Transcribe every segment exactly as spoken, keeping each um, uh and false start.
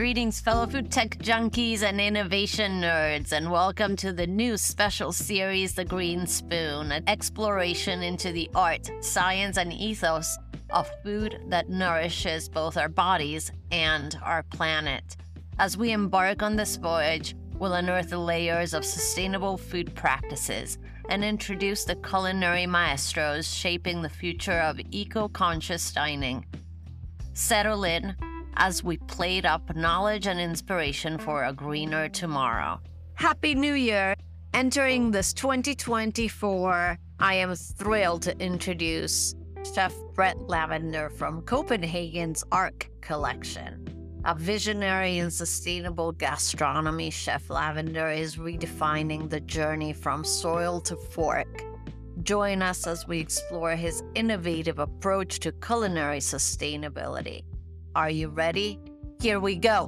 Greetings, fellow food tech junkies and innovation nerds, and welcome to the new special series, The Green Spoon, an exploration into the art, science, and ethos of food that nourishes both our bodies and our planet. As we embark on this voyage, we'll unearth the layers of sustainable food practices and introduce the culinary maestros shaping the future of eco-conscious dining. Settle in as we plate up knowledge and inspiration for a greener tomorrow. Happy New Year! Entering this twenty twenty-four, I am thrilled to introduce Chef Brett Lavender from Copenhagen's Ark Collection. A visionary in sustainable gastronomy, Chef Lavender is redefining the journey from soil to fork. Join us as we explore his innovative approach to culinary sustainability. Are you ready? Here we go.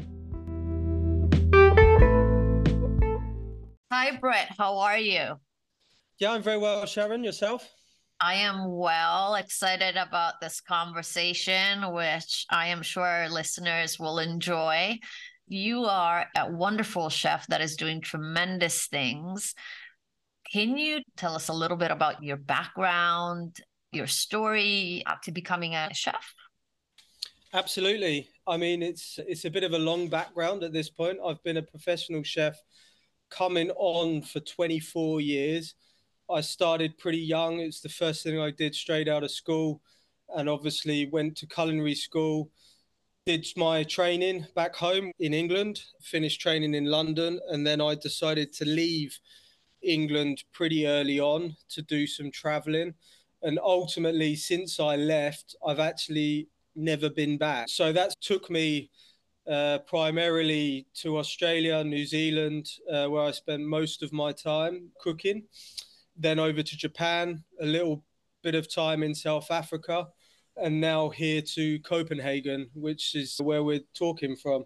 Hi, Brett. How are you? Yeah, I'm very well, Sharon. Yourself? I am well, excited about this conversation, which I am sure our listeners will enjoy. You are a wonderful chef that is doing tremendous things. Can you tell us a little bit about your background, your story up to becoming a chef? Absolutely. I mean, it's it's a bit of a long background at this point. I've been a professional chef coming on for twenty-four years. I started pretty young. It's the first thing I did straight out of school, and obviously went to culinary school, did my training back home in England, finished training in London, and then I decided to leave England pretty early on to do some traveling. And ultimately, since I left, I've actually never been back. So that took me uh, primarily to Australia, New Zealand, uh, where I spent most of my time cooking. Then over to Japan, a little bit of time in South Africa, and now here to Copenhagen, which is where we're talking from.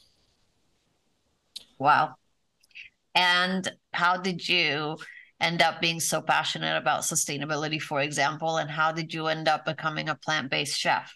Wow. And how did you end up being so passionate about sustainability, for example, and how did you end up becoming a plant-based chef?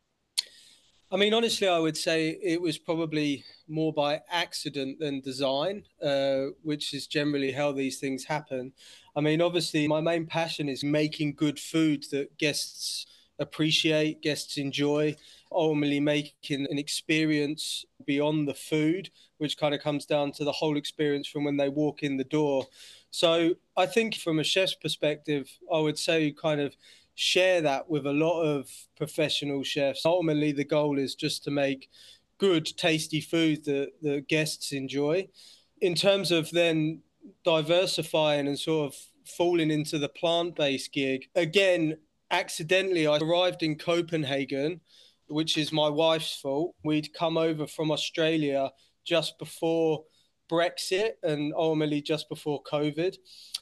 I mean, honestly, I would say it was probably more by accident than design, uh, which is generally how these things happen. I mean, obviously, my main passion is making good food that guests appreciate, guests enjoy, ultimately making an experience beyond the food, which kind of comes down to the whole experience from when they walk in the door. So I think from a chef's perspective, I would say kind of share that with a lot of professional chefs. Ultimately, the goal is just to make good, tasty food that the guests enjoy. In terms of then diversifying and sort of falling into the plant-based gig, again, accidentally, I arrived in Copenhagen, which is my wife's fault. We'd come over from Australia just before Brexit and ultimately just before COVID.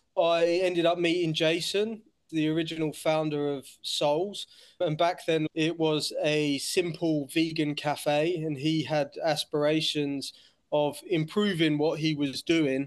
I ended up meeting Jason, the original founder of Souls. And back then it was a simple vegan cafe, and he had aspirations of improving what he was doing.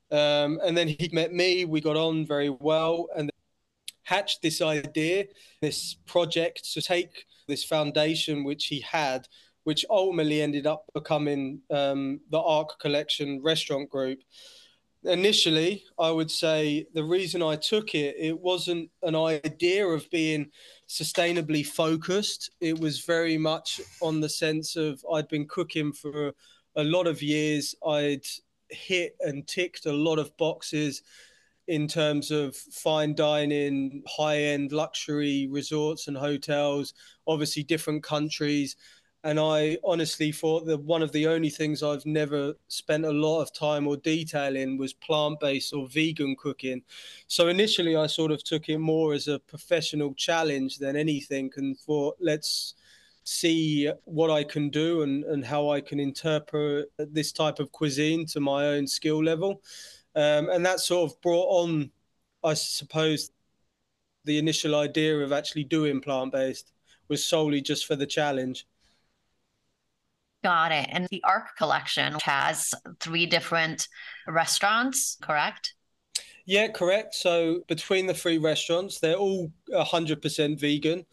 Um, and then he met me, we got on very well, and hatched this idea, this project to take this foundation which he had, which ultimately ended up becoming um, the Ark Collection restaurant group. Initially, I would say the reason I took it, it wasn't an idea of being sustainably focused. It was very much on the sense of I'd been cooking for a lot of years. I'd hit and ticked a lot of boxes in terms of fine dining, high-end luxury resorts and hotels, obviously different countries. And I honestly thought that one of the only things I've never spent a lot of time or detail in was plant-based or vegan cooking. So initially I sort of took it more as a professional challenge than anything, and thought, let's see what I can do and, and how I can interpret this type of cuisine to my own skill level. Um, and that sort of brought on, I suppose, the initial idea of actually doing plant-based was solely just for the challenge. Got it. And the Ark Collection has three different restaurants, correct? Yeah, correct. So between the three restaurants, they're all one hundred percent vegan.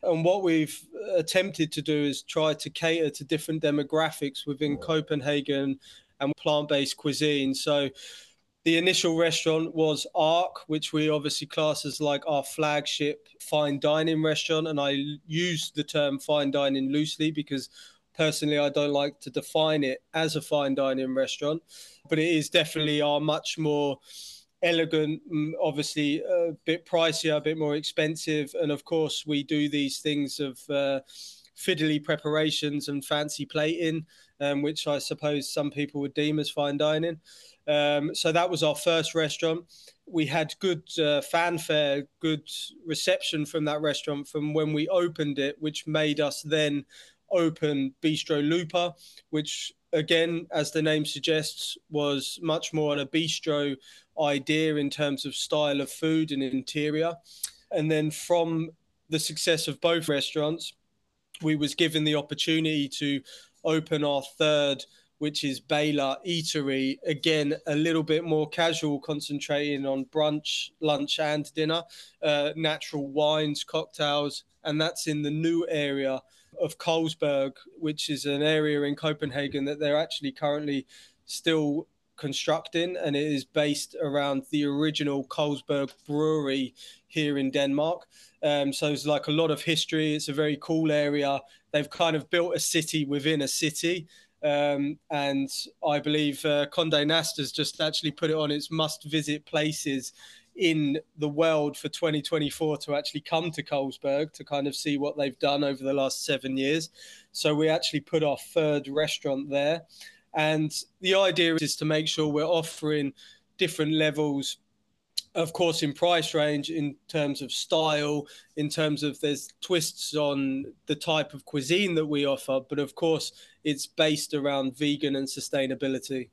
And what we've attempted to do is try to cater to different demographics within Copenhagen and plant-based cuisine. So the initial restaurant was Ark, which we obviously class as like our flagship fine dining restaurant. And I use the term fine dining loosely because personally I don't like to define it as a fine dining restaurant, but it is definitely our much more elegant, obviously a bit pricier, a bit more expensive. And of course, we do these things of uh, fiddly preparations and fancy plating, um, which I suppose some people would deem as fine dining. Um, so that was our first restaurant. We had good uh, fanfare, good reception from that restaurant from when we opened it, which made us then open Bistro Lupa, which again, as the name suggests, was much more on a bistro idea in terms of style of food and interior. And then from the success of both restaurants, we was given the opportunity to open our third, which is Bela Eatery. Again, a little bit more casual, concentrating on brunch, lunch and dinner, uh, natural wines, cocktails, and that's in the new area of Carlsberg, which is an area in Copenhagen that they're actually currently still constructing, and it is based around the original Carlsberg brewery here in Denmark. Um, so it's like a lot of history. It's a very cool area. They've kind of built a city within a city. Um, and I believe uh, Condé Nast has just actually put it on its must-visit places in the world for twenty twenty-four to actually come to Carlsberg to kind of see what they've done over the last seven years. So we actually put our third restaurant there. And the idea is to make sure we're offering different levels, of course, in price range, in terms of style, in terms of there's twists on the type of cuisine that we offer. But of course, it's based around vegan and sustainability.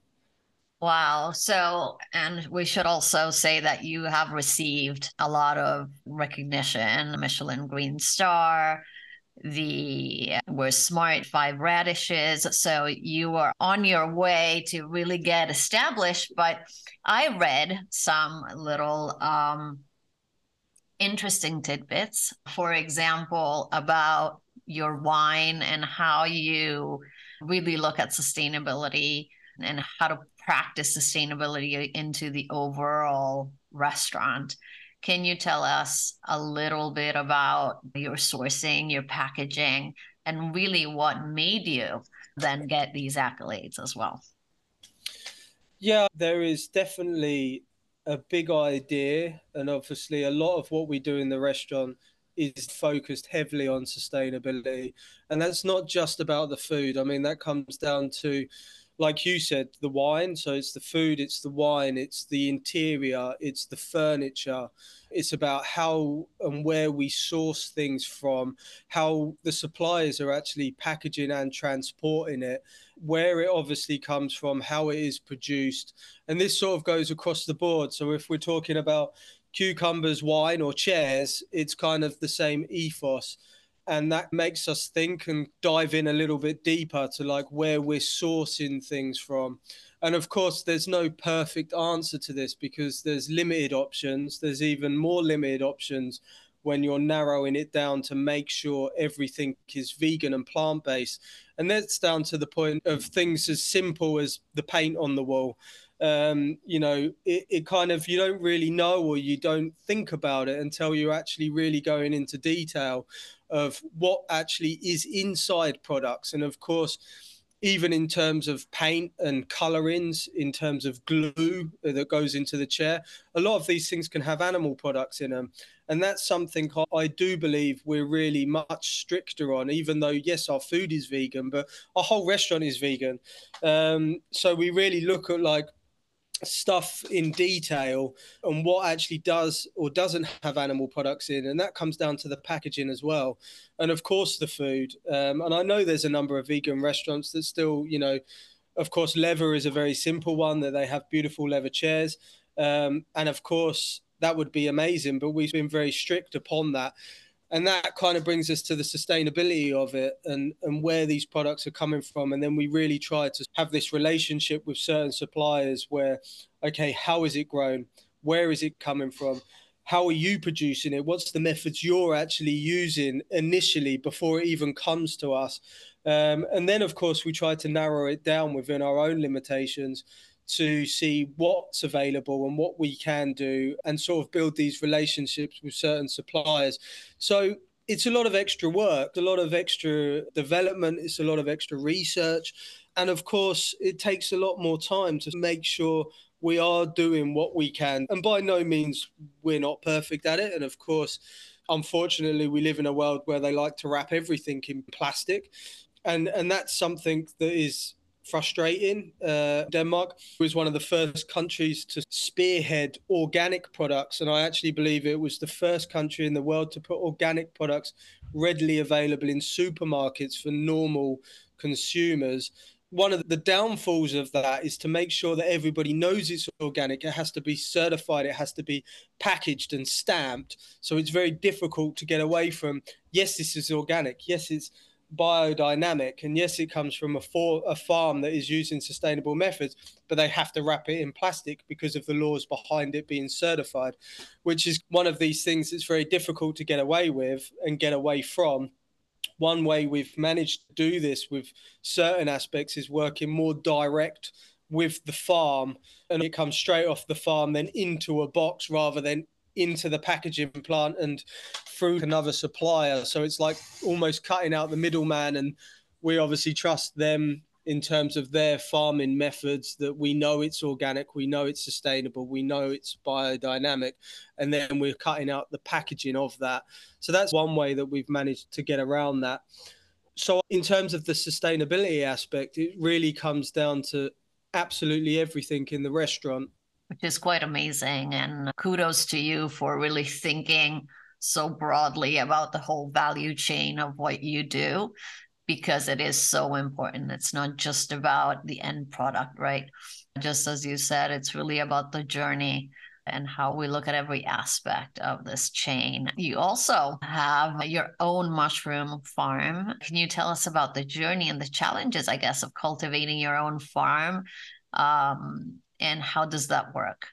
Wow. So, and we should also say that you have received a lot of recognition, Michelin Green Star, the We're Smart Five Radishes. So you are on your way to really get established. But I read some little um, interesting tidbits, for example, about your wine and how you really look at sustainability and how to practice sustainability into the overall restaurant. Can you tell us a little bit about your sourcing, your packaging, and really what made you then get these accolades as well? Yeah, there is definitely a big idea. And obviously, a lot of what we do in the restaurant is focused heavily on sustainability. And that's not just about the food. I mean, that comes down to, like you said, the wine. So it's the food, it's the wine, it's the interior, it's the furniture. It's about how and where we source things from, how the suppliers are actually packaging and transporting it, where it obviously comes from, how it is produced. And this sort of goes across the board. So if we're talking about cucumbers, wine, or chairs, it's kind of the same ethos. And that makes us think and dive in a little bit deeper to like where we're sourcing things from. And of course, there's no perfect answer to this because there's limited options. There's even more limited options when you're narrowing it down to make sure everything is vegan and plant-based. And that's down to the point of things as simple as the paint on the wall. Um, you know, it, it kind of, you don't really know or you don't think about it until you're actually really going into detail of what actually is inside products. And of course, even in terms of paint and colorings, in terms of glue that goes into the chair, a lot of these things can have animal products in them. And that's something I do believe we're really much stricter on, even though, yes, our food is vegan, but our whole restaurant is vegan. Um, so we really look at like stuff in detail and what actually does or doesn't have animal products in, and that comes down to the packaging as well, and of course the food. Um, and I know there's a number of vegan restaurants that still, you know, of course leather is a very simple one, that they have beautiful leather chairs, um, and of course that would be amazing, but we've been very strict upon that. And that kind of brings us to the sustainability of it and, and where these products are coming from. And then we really try to have this relationship with certain suppliers where, okay, how is it grown? Where is it coming from? how are you producing it? What's the methods you're actually using initially before it even comes to us? Um, and then, of course, we try to narrow it down within our own limitations to see what's available and what we can do, and sort of build these relationships with certain suppliers. So it's a lot of extra work, a lot of extra development, it's a lot of extra research. And of course, it takes a lot more time to make sure we are doing what we can. And by no means we're not perfect at it. And of course, unfortunately, we live in a world where they like to wrap everything in plastic. And, and that's something that is frustrating. Uh, Denmark was one of the first countries to spearhead organic products. And I actually believe it was the first country in the world to put organic products readily available in supermarkets for normal consumers. One of the downfalls of that is to make sure that everybody knows it's organic. It has to be certified. It has to be packaged and stamped. So it's very difficult to get away from, yes, this is organic. Yes, it's biodynamic. And yes, it comes from a, for, a farm that is using sustainable methods, but they have to wrap it in plastic because of the laws behind it being certified, which is one of these things that's very difficult to get away with and get away from. One way we've managed to do this with certain aspects is working more direct with the farm, and it comes straight off the farm then into a box rather than into the packaging plant and through another supplier. So it's like almost cutting out the middleman, and we obviously trust them in terms of their farming methods, that we know it's organic, we know it's sustainable, we know it's biodynamic, and then we're cutting out the packaging of that. So that's one way that we've managed to get around that. So in terms of the sustainability aspect, it really comes down to absolutely everything in the restaurant. Which is quite amazing. And kudos to you for really thinking so broadly about the whole value chain of what you do, because it is so important. It's not just about the end product, right? Just as you said, it's really about the journey and how we look at every aspect of this chain. You also have your own mushroom farm. Can you tell us about the journey and the challenges, I guess, of cultivating your own farm? Um, and how does that work?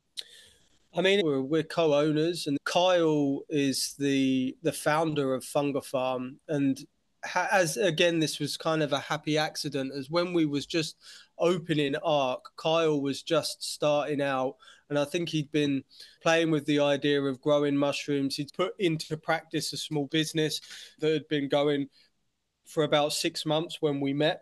I mean, we're, we're co-owners, and Kyle is the the founder of Fungofarm. And ha- as again, this was kind of a happy accident, as when we was just opening Ark, Kyle was just starting out, and I think he'd been playing with the idea of growing mushrooms. He'd put into practice a small business that had been going for about six months when we met,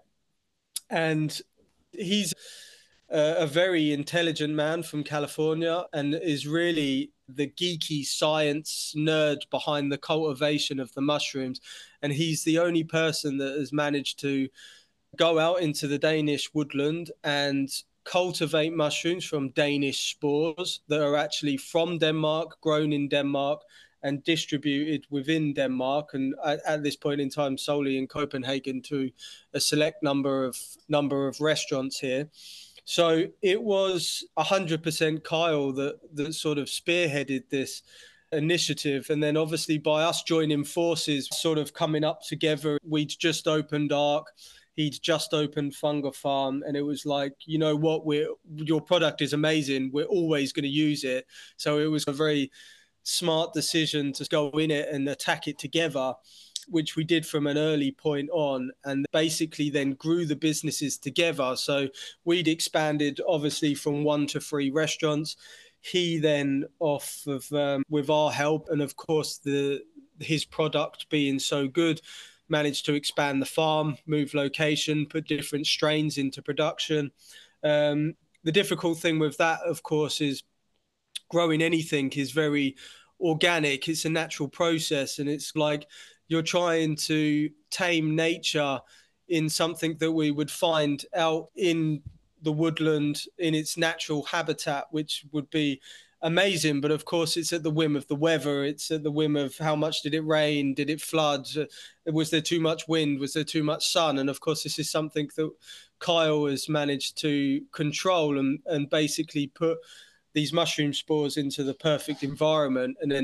and he's Uh, a very intelligent man from California, and is really the geeky science nerd behind the cultivation of the mushrooms. And he's the only person that has managed to go out into the Danish woodland and cultivate mushrooms from Danish spores that are actually from Denmark, grown in Denmark, and distributed within Denmark, and at, at this point in time solely in Copenhagen, to a select number of number of restaurants here. So it was one hundred percent Kyle that, that sort of spearheaded this initiative. And then obviously by us joining forces, sort of coming up together, we'd just opened Ark, he'd just opened Fungofarm, and it was like, you know what, we're, your product is amazing, we're always going to use it. So it was a very smart decision to go in it and attack it together, which we did from an early point on, and basically then grew the businesses together. So we'd expanded obviously from one to three restaurants. He then, off of um, with our help, and of course the his product being so good, managed to expand the farm, move location, put different strains into production. Um, the difficult thing with that, of course, is growing anything is very organic. It's a natural process, and it's like you're trying to tame nature in something that we would find out in the woodland in its natural habitat, which would be amazing. But of course, it's at the whim of the weather. It's at the whim of how much did it rain? Did it flood? Was there too much wind? Was there too much sun? And of course, this is something that Kyle has managed to control, and, and basically put these mushroom spores into the perfect environment and end up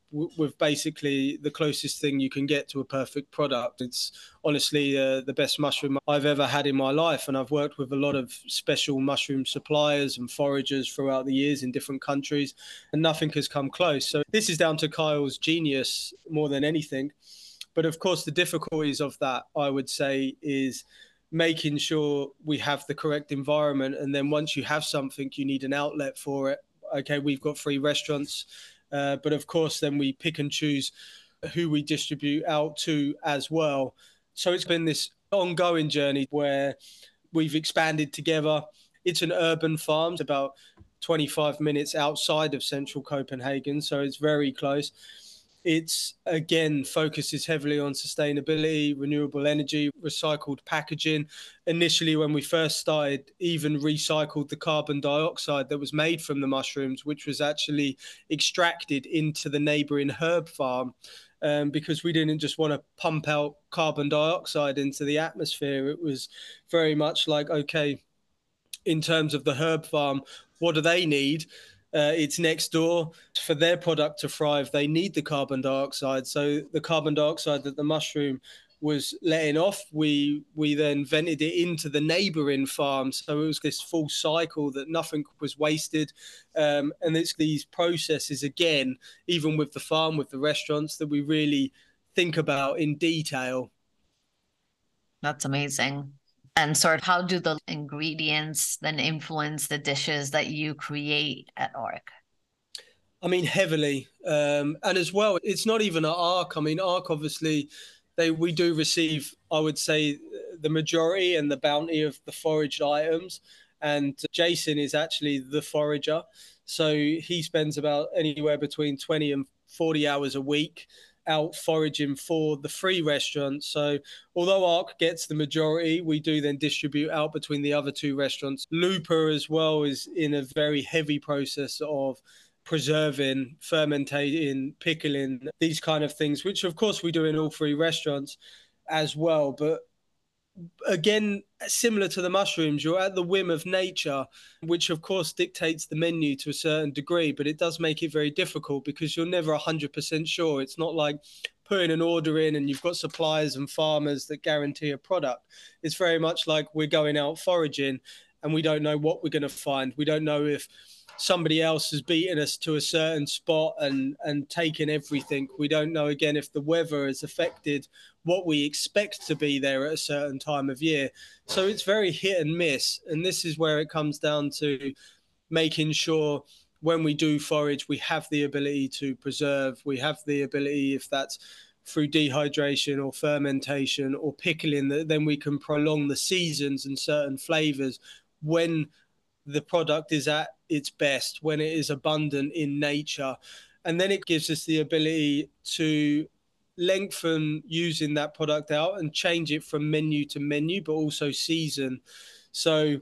w- with basically the closest thing you can get to a perfect product. It's honestly uh, the best mushroom I've ever had in my life. And I've worked with a lot of special mushroom suppliers and foragers throughout the years in different countries, and nothing has come close. So this is down to Kyle's genius more than anything. But of course, the difficulties of that, I would say, is making sure we have the correct environment. And then once you have something, you need an outlet for it. Okay, we've got three restaurants, uh, but of course, then we pick and choose who we distribute out to as well. So it's been this ongoing journey where we've expanded together. It's an urban farm, it's about twenty-five minutes outside of central Copenhagen, so it's very close. It's, again, focuses heavily on sustainability, renewable energy, recycled packaging. Initially, when we first started, even recycled the carbon dioxide that was made from the mushrooms, which was actually extracted into the neighboring herb farm, um, because we didn't just want to pump out carbon dioxide into the atmosphere. It was very much like, okay, in terms of the herb farm, what do they need? Uh, it's next door. For their product to thrive, they need the carbon dioxide. So the carbon dioxide that the mushroom was letting off, we we then vented it into the neighboring farm. So it was this full cycle that nothing was wasted. Um, and it's these processes, again, even with the farm, with the restaurants, that we really think about in detail. That's amazing. And sort of how do the ingredients then influence the dishes that you create at Ark? I mean, heavily. Um, and as well, it's not even at Ark. I mean, Ark, obviously, they we do receive, I would say, the majority and the bounty of the foraged items. And Jason is actually the forager. So he spends about anywhere between twenty and forty hours a week out foraging for the free restaurants. So although Ark gets the majority, we do then distribute out between the other two restaurants. Lupa as well is in a very heavy process of preserving, fermentating, pickling, these kind of things, which of course we do in all three restaurants as well. But again, similar to the mushrooms, you're at the whim of nature, which of course dictates the menu to a certain degree, but it does make it very difficult because you're never one hundred percent sure. It's not like putting an order in and you've got suppliers and farmers that guarantee a product. It's very much like we're going out foraging and we don't know what we're going to find. We don't know if somebody else has beaten us to a certain spot and and taken everything. We don't know, again, if the weather has affected what we expect to be there at a certain time of year. So it's very hit and miss. And this is where it comes down to making sure when we do forage, we have the ability to preserve. We have the ability, if that's through dehydration or fermentation or pickling, that then we can prolong the seasons and certain flavors when the product is at its best, when it is abundant in nature. And then it gives us the ability to lengthen using that product out and change it from menu to menu, but also season. So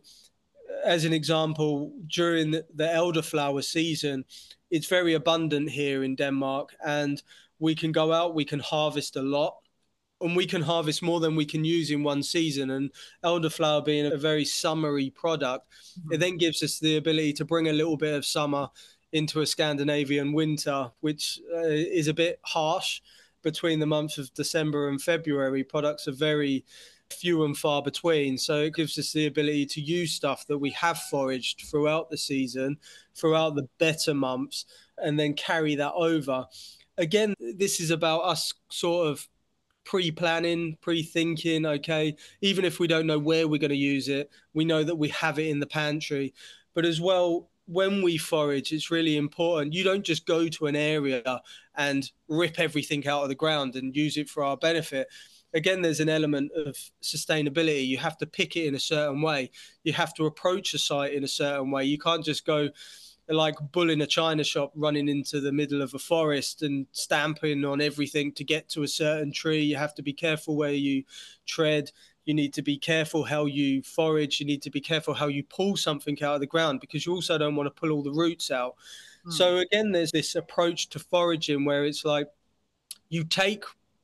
as an example, during the elderflower season, it's very abundant here in Denmark, and we can go out, we can harvest a lot, and we can harvest more than we can use in one season. And elderflower being a very summery product, mm-hmm. it then gives us the ability to bring a little bit of summer into a Scandinavian winter, which uh, is a bit harsh. Between the months of December and February, products are very few and far between. So it gives us the ability to use stuff that we have foraged throughout the season, throughout the better months, and then carry that over. Again, this is about us sort of pre-planning, pre-thinking, okay? Even if we don't know where we're going to use it, we know that we have it in the pantry. But as well, when we forage, it's really important. You don't just go to an area and rip everything out of the ground and use it for our benefit. Again, there's an element of sustainability. You have to pick it in a certain way. You have to approach a site in a certain way. You can't just go like bull in a china shop, running into the middle of a forest and stamping on everything to get to a certain tree. You have to be careful where you tread. You need to be careful how you forage. You need to be careful how you pull something out of the ground, because you also don't want to pull all the roots out. Mm. So again, there's this approach to foraging where it's like you take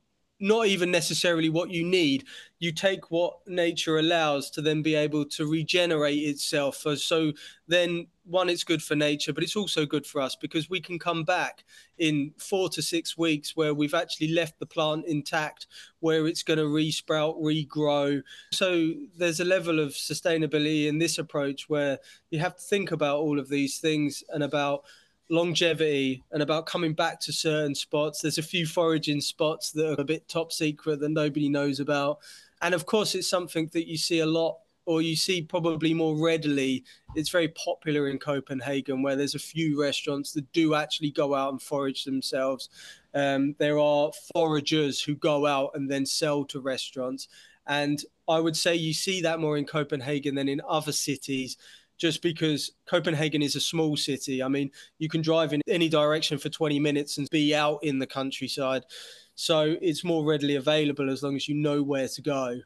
not even necessarily what you need, you take what nature allows to then be able to regenerate itself. So then one, it's good for nature, but it's also good for us because we can come back in four to six weeks where we've actually left the plant intact, where it's going to resprout, regrow. So there's a level of sustainability in this approach where you have to think about all of these things and about longevity and about coming back to certain spots. There's a few foraging spots that are a bit top secret that nobody knows about. And of course, it's something that you see a lot, or you see probably more readily. It's very popular in Copenhagen, where there's a few restaurants that do actually go out and forage themselves. Um, there are foragers who go out and then sell to restaurants. And I would say you see that more in Copenhagen than in other cities, just because Copenhagen is a small city. I mean, you can drive in any direction for twenty minutes and be out in the countryside. So it's more readily available as long as you know where to go.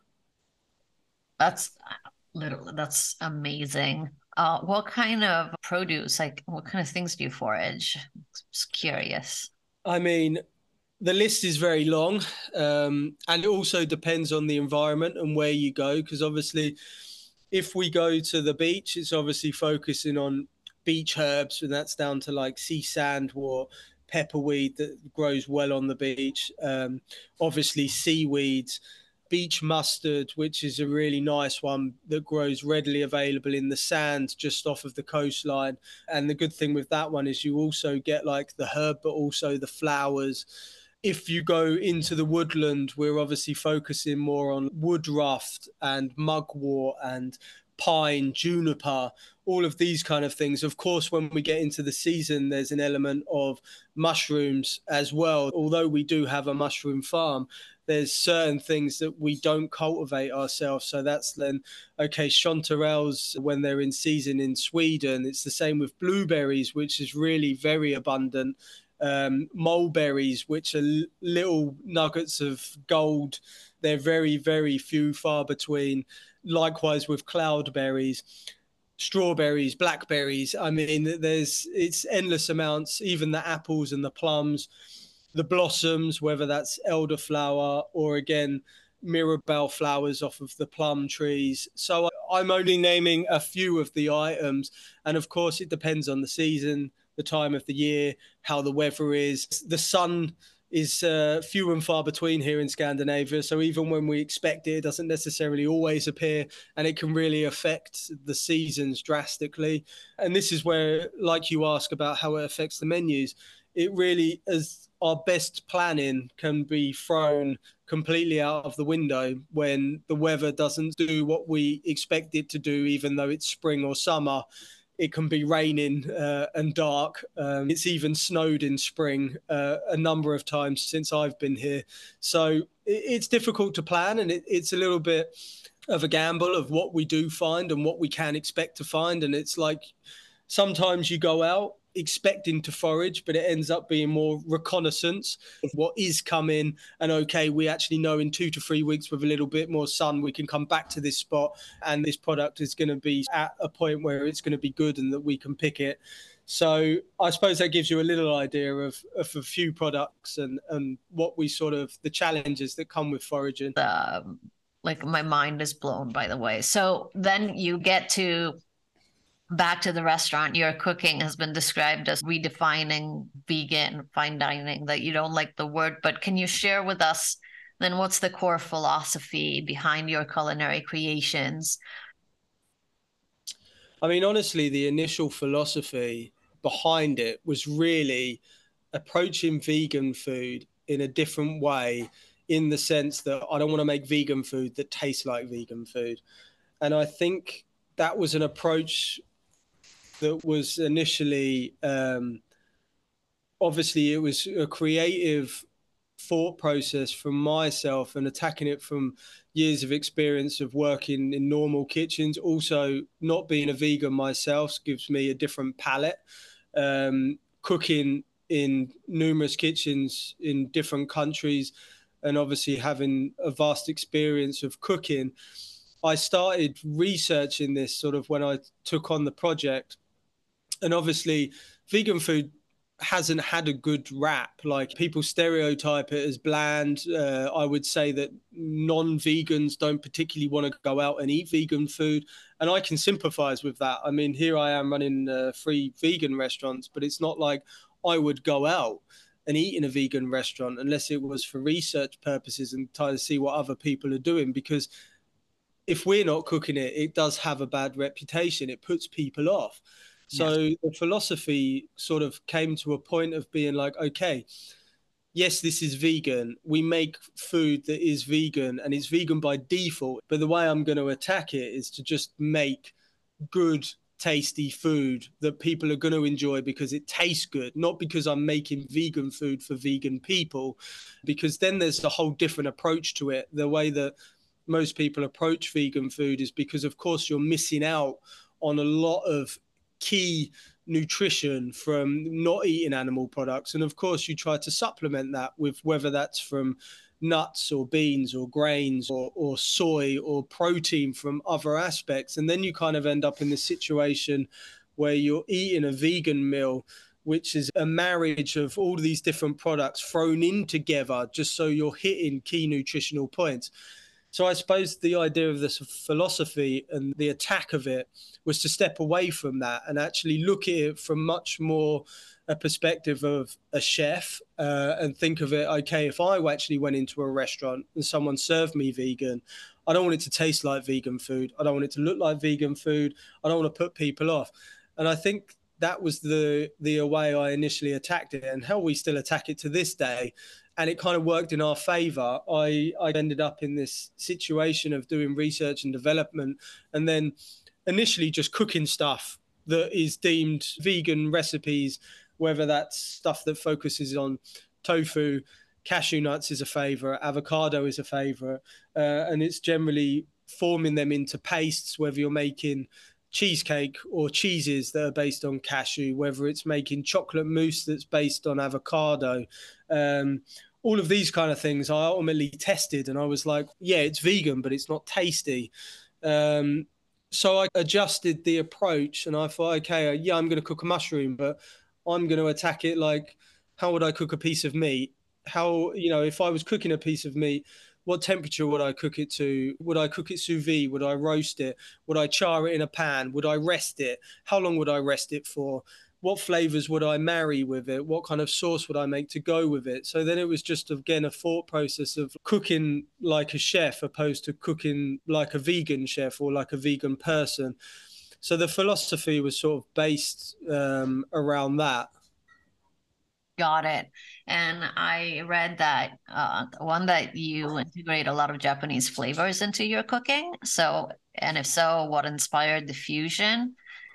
That's literally, that's amazing. Uh, what kind of produce, like what kind of things do you forage? Just curious. I mean, the list is very long, um, and it also depends on the environment and where you go, because obviously if we go to the beach, it's obviously focusing on beach herbs, and that's down to like sea sandwort, pepperweed that grows well on the beach, um, obviously seaweeds, beach mustard, which is a really nice one that grows readily available in the sand just off of the coastline. And the good thing with that one is you also get like the herb, but also the flowers. If you go into the woodland, we're obviously focusing more on woodruff and mugwort and pine, juniper, all of these kind of things. Of course, when we get into the season, there's an element of mushrooms as well. Although we do have a mushroom farm, there's certain things that we don't cultivate ourselves. So that's then, okay, chanterelles when they're in season in Sweden. It's the same with blueberries, which is really very abundant. Um, mulberries, which are little nuggets of gold. They're very, very few, far between. Likewise with cloudberries, strawberries, blackberries. I mean, there's it's endless amounts. Even the apples and the plums, the blossoms, whether that's elderflower or again mirabelle flowers off of the plum trees. So I'm only naming a few of the items, and of course it depends on the season, the time of the year, how the weather is. The sun is uh, few and far between here in Scandinavia. So even when we expect it, it doesn't necessarily always appear, and it can really affect the seasons drastically. And this is where, like you ask about how it affects the menus, it really, as our best planning can be thrown completely out of the window when the weather doesn't do what we expect it to do, even though it's spring or summer. It can be raining uh, and dark. Um, it's even snowed in spring uh, a number of times since I've been here. So it, it's difficult to plan, and it, it's a little bit of a gamble of what we do find and what we can expect to find. And it's like sometimes you go out expecting to forage, but it ends up being more reconnaissance of what is coming. And okay, we actually know in two to three weeks with a little bit more sun, we can come back to this spot and this product is going to be at a point where it's going to be good and that we can pick it. So I suppose that gives you a little idea of, of a few products and, and what we sort of, the challenges that come with foraging. Um, like my mind is blown, by the way. So then you get to back to the restaurant. Your cooking has been described as redefining vegan fine dining, that you don't like the word, but can you share with us then what's the core philosophy behind your culinary creations? I mean, honestly, the initial philosophy behind it was really approaching vegan food in a different way, in the sense that I don't want to make vegan food that tastes like vegan food. And I think that was an approach that was initially, um, obviously, it was a creative thought process from myself and attacking it from years of experience of working in normal kitchens. Also, not being a vegan myself gives me a different palette. Um, cooking in numerous kitchens in different countries, and obviously having a vast experience of cooking, I started researching this sort of when I took on the project. And obviously, vegan food hasn't had a good rap. Like, people stereotype it as bland. Uh, I would say that non-vegans don't particularly want to go out and eat vegan food. And I can sympathize with that. I mean, here I am running uh, three vegan restaurants, but it's not like I would go out and eat in a vegan restaurant unless it was for research purposes and try to see what other people are doing. Because if we're not cooking it, it does have a bad reputation. It puts people off. So yes. The philosophy sort of came to a point of being like, okay, yes, this is vegan. We make food that is vegan and it's vegan by default. But the way I'm going to attack it is to just make good, tasty food that people are going to enjoy because it tastes good, not because I'm making vegan food for vegan people, because then there's a whole different approach to it. The way that most people approach vegan food is because, of course, you're missing out on a lot of key nutrition from not eating animal products. And of course, you try to supplement that with whether that's from nuts or beans or grains or, or soy or protein from other aspects. And then you kind of end up in this situation where you're eating a vegan meal, which is a marriage of all these different products thrown in together just so you're hitting key nutritional points. So I suppose the idea of this philosophy and the attack of it was to step away from that and actually look at it from much more a perspective of a chef uh, and think of it, okay, if I actually went into a restaurant and someone served me vegan, I don't want it to taste like vegan food. I don't want it to look like vegan food. I don't want to put people off. And I think that was the the way I initially attacked it, and how we still attack it to this day. And it kind of worked in our favor. I, I ended up in this situation of doing research and development, and then initially just cooking stuff that is deemed vegan recipes, whether that's stuff that focuses on tofu, cashew nuts is a favorite, avocado is a favorite, uh, and it's generally forming them into pastes, whether you're making cheesecake or cheeses that are based on cashew, whether it's making chocolate mousse that's based on avocado. Um, all of these kind of things I ultimately tested, and I was like, yeah, it's vegan, but it's not tasty. Um, so I adjusted the approach, and I thought, okay, yeah, I'm going to cook a mushroom, but I'm going to attack it like, how would I cook a piece of meat? How, you know, if I was cooking a piece of meat, what temperature would I cook it to? Would I cook it sous vide? Would I roast it? Would I char it in a pan? Would I rest it? How long would I rest it for? What flavors would I marry with it? What kind of sauce would I make to go with it? So then it was just, again, a thought process of cooking like a chef opposed to cooking like a vegan chef or like a vegan person. So the philosophy was sort of based um, around that. Got it. And I read that uh, one that you integrate a lot of Japanese flavors into your cooking. So, and if so, what inspired the fusion?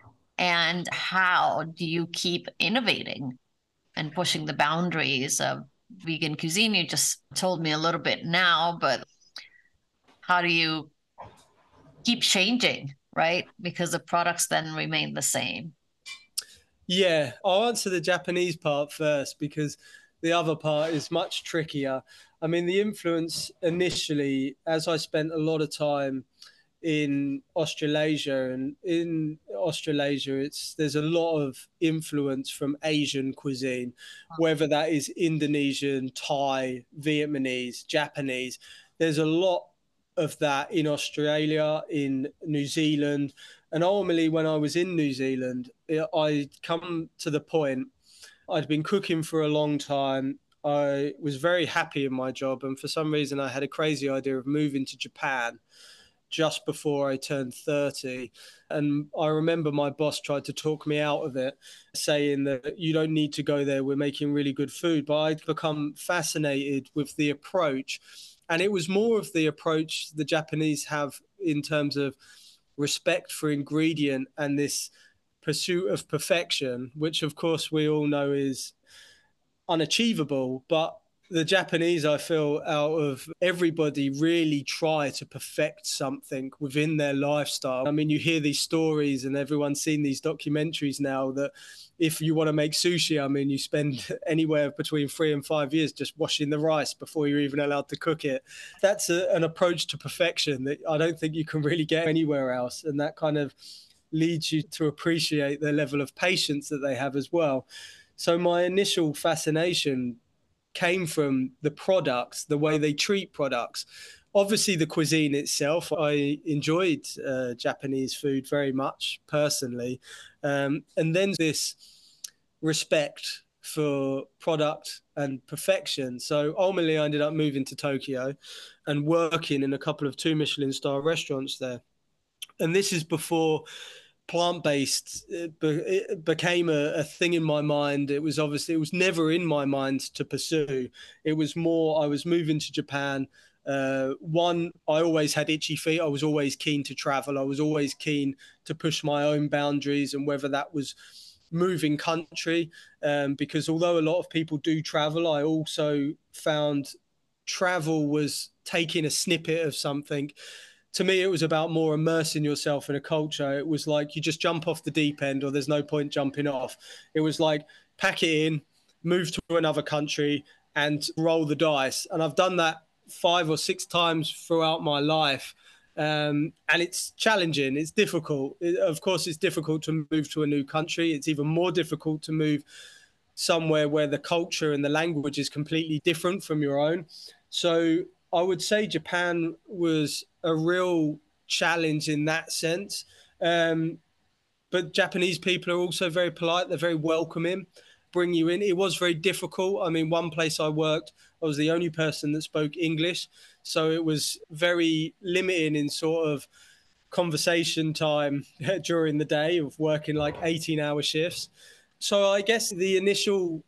And how do you keep innovating and pushing the boundaries of vegan cuisine? You just told me a little bit now, but how do you keep changing, right? Because the products then remain the same. Yeah, I'll answer the Japanese part first because the other part is much trickier. I mean, the influence initially, as I spent a lot of time in Australasia, and in Australasia, it's there's a lot of influence from Asian cuisine, whether that is Indonesian, Thai, Vietnamese, Japanese. There's a lot of that in Australia, in New Zealand. And ultimately, when I was in New Zealand, I come to the point, I'd been cooking for a long time. I was very happy in my job. And for some reason, I had a crazy idea of moving to Japan just before I turned thirty. And I remember my boss tried to talk me out of it, saying that you don't need to go there. We're making really good food. But I'd become fascinated with the approach. And it was more of the approach the Japanese have in terms of respect for ingredient and this pursuit of perfection, which of course we all know is unachievable. But the Japanese, I feel, out of everybody, really try to perfect something within their lifestyle. I mean, you hear these stories and everyone's seen these documentaries now that if you want to make sushi, I mean, you spend anywhere between three and five years just washing the rice before you're even allowed to cook it. That's a, an approach to perfection that I don't think you can really get anywhere else. And that kind of leads you to appreciate the level of patience that they have as well. So my initial fascination came from the products, the way they treat products. Obviously, the cuisine itself, I enjoyed uh, Japanese food very much personally. Um, and then this respect for product and perfection. So ultimately, I ended up moving to Tokyo and working in a couple of two Michelin star restaurants there. And this is before plant-based it, be, it became a, a thing in my mind. It was obviously, it was never in my mind to pursue. It was more, I was moving to Japan. Uh, one, I always had itchy feet. I was always keen to travel. I was always keen to push my own boundaries, and whether that was moving country, um, because although a lot of people do travel, I also found travel was taking a snippet of something. To me, it was about more immersing yourself in a culture. It was like you just jump off the deep end, or there's no point jumping off. It was like pack it in, move to another country, and roll the dice. And I've done that five or six times throughout my life. Um, and it's challenging. It's difficult. It, of course, it's difficult to move to a new country. It's even more difficult to move somewhere where the culture and the language is completely different from your own. So I would say Japan was a real challenge in that sense. Um, but Japanese people are also very polite. They're very welcoming, bring you in. It was very difficult. I mean, one place I worked, I was the only person that spoke English. So it was very limiting in sort of conversation time during the day of working like eighteen hour shifts. So I guess the initial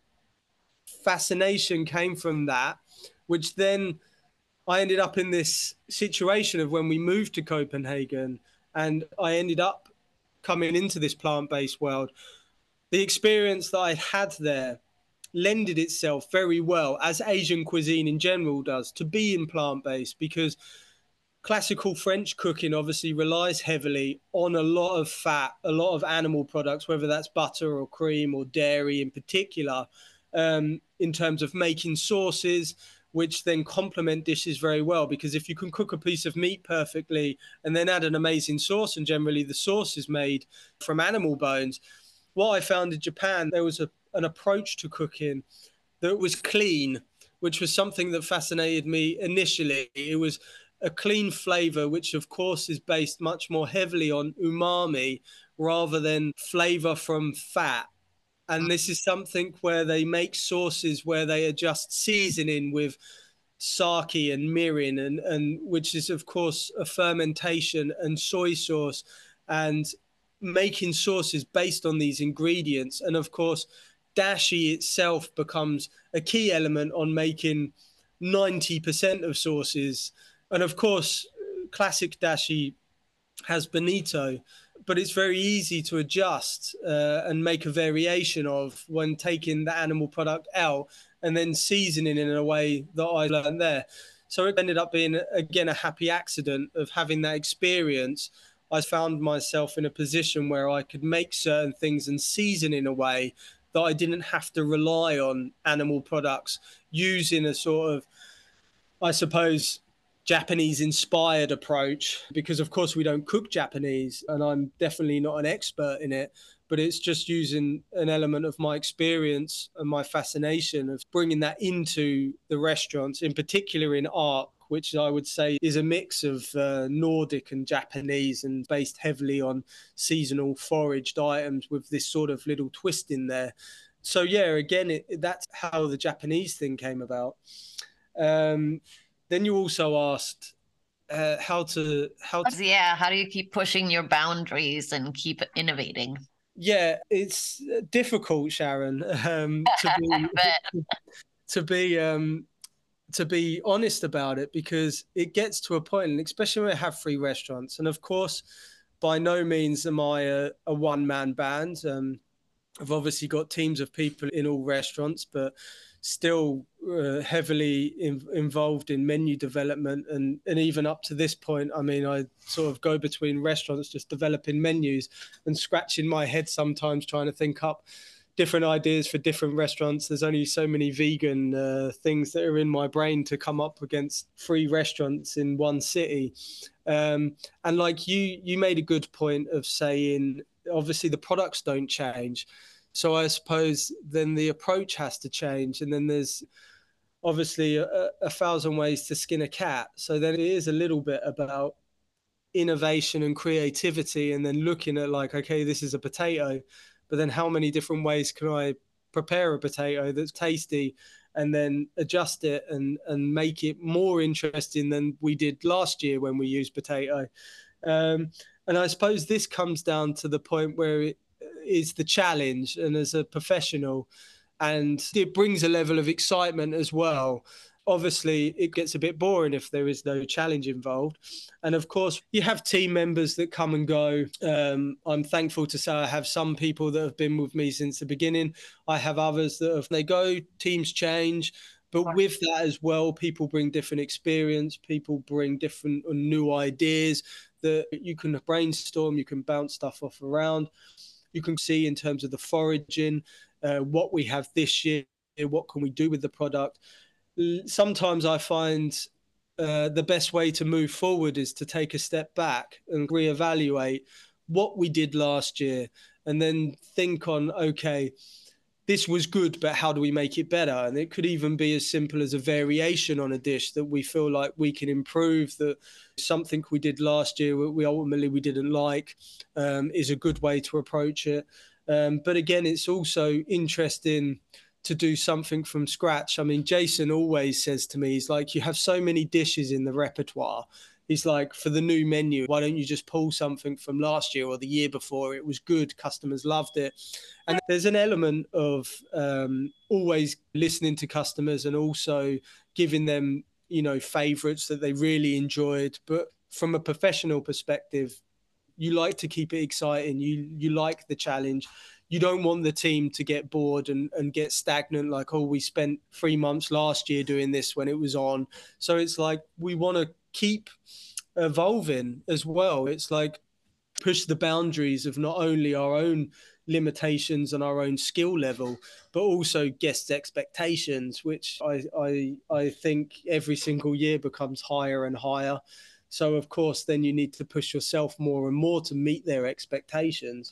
fascination came from that, which then I ended up in this situation of when we moved to Copenhagen and I ended up coming into this plant-based world. The experience that I had there lended itself very well, as Asian cuisine in general does, to be in plant-based, because classical French cooking obviously relies heavily on a lot of fat, a lot of animal products, whether that's butter or cream or dairy in particular, um, in terms of making sauces, which then complement dishes very well. Because if you can cook a piece of meat perfectly and then add an amazing sauce, and generally the sauce is made from animal bones, what I found in Japan, there was a, an approach to cooking that was clean, which was something that fascinated me initially. It was a clean flavor, which of course is based much more heavily on umami rather than flavor from fat. And this is something where they make sauces where they adjust seasoning with sake and mirin, and, and which is, of course, a fermentation, and soy sauce, and making sauces based on these ingredients. And, of course, dashi itself becomes a key element on making ninety percent of sauces. And, of course, classic dashi has bonito, but it's very easy to adjust uh, and make a variation of when taking the animal product out and then seasoning in a way that I learned there. So it ended up being, again, a happy accident of having that experience. I found myself in a position where I could make certain things and season in a way that I didn't have to rely on animal products, using a sort of, I suppose, Japanese inspired approach, because of course we don't cook Japanese and I'm definitely not an expert in it, but it's just using an element of my experience and my fascination of bringing that into the restaurants, in particular in Ark, which I would say is a mix of uh, Nordic and Japanese and based heavily on seasonal foraged items with this sort of little twist in there. So yeah, again, it, that's how the Japanese thing came about. Um, Then you also asked uh, how to how to yeah, how do you keep pushing your boundaries and keep innovating? Yeah, it's difficult, Sharon, um, to be to be um, to be honest about it, because it gets to a point, and especially when I have three restaurants, and of course, by no means am I a, a one-man band. Um, I've obviously got teams of people in all restaurants, but still uh, heavily in, involved in menu development. And, and even up to this point, I mean, I sort of go between restaurants just developing menus and scratching my head sometimes trying to think up different ideas for different restaurants. There's only so many vegan uh, things that are in my brain to come up against three restaurants in one city. Um, and like you, you made a good point of saying, obviously the products don't change. So I suppose then the approach has to change. And then there's obviously a, a thousand ways to skin a cat. So then it is a little bit about innovation and creativity, and then looking at like, okay, this is a potato, but then how many different ways can I prepare a potato that's tasty, and then adjust it and and make it more interesting than we did last year when we used potato. Um, and I suppose this comes down to the point where it is the challenge, and as a professional, and it brings a level of excitement as well. Obviously, it gets a bit boring if there is no challenge involved. And of course, you have team members that come and go. Um, I'm thankful to say I have some people that have been with me since the beginning. I have others that have, they go, teams change. But with that as well, people bring different experience. People bring different new ideas that you can brainstorm, you can bounce stuff off around. You can see in terms of the foraging, uh, what we have this year, what can we do with the product. Sometimes I find uh, the best way to move forward is to take a step back and reevaluate what we did last year, and then think on, okay, this was good, but how do we make it better? And it could even be as simple as a variation on a dish that we feel like we can improve, that something we did last year we ultimately we didn't like, um, is a good way to approach it. Um, but again, it's also interesting to do something from scratch. I mean, Jason always says to me, he's like, you have so many dishes in the repertoire. He's like, for the new menu, why don't you just pull something from last year or the year before? It was good. Customers loved it. And there's an element of um, always listening to customers and also giving them, you know, favorites that they really enjoyed. But from a professional perspective, you like to keep it exciting. You, you like the challenge. You don't want the team to get bored and, and get stagnant, like, oh, we spent three months last year doing this when it was on. So it's like we want to keep evolving as well. It's like push the boundaries of not only our own limitations and our own skill level, but also guests' expectations, which I, I, I think every single year becomes higher and higher. So, of course, then you need to push yourself more and more to meet their expectations.